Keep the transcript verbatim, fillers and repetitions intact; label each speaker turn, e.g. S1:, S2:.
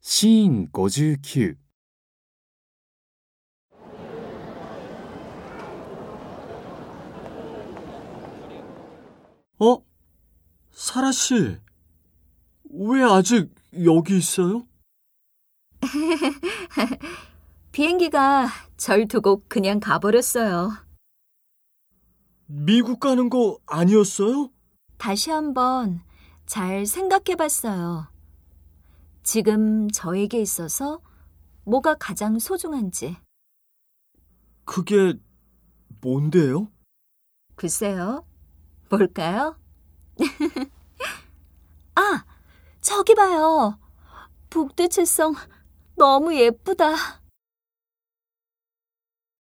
S1: シーンごじゅうきゅう。
S2: 어? 사라 씨, 왜 아직 여기 있어요?
S3: 비행기가 절 두고 그냥 가버렸어요.
S2: 미국 가는 거 아니었어요?
S3: 다시 한번 잘 생각해봤어요. 지금 저에게 있어서 뭐가 가장 소중한지.
S2: 그게 뭔데요?
S3: 글쎄요. 뭘까요? 아, 저기 봐요. 북두칠성 너무 예쁘다.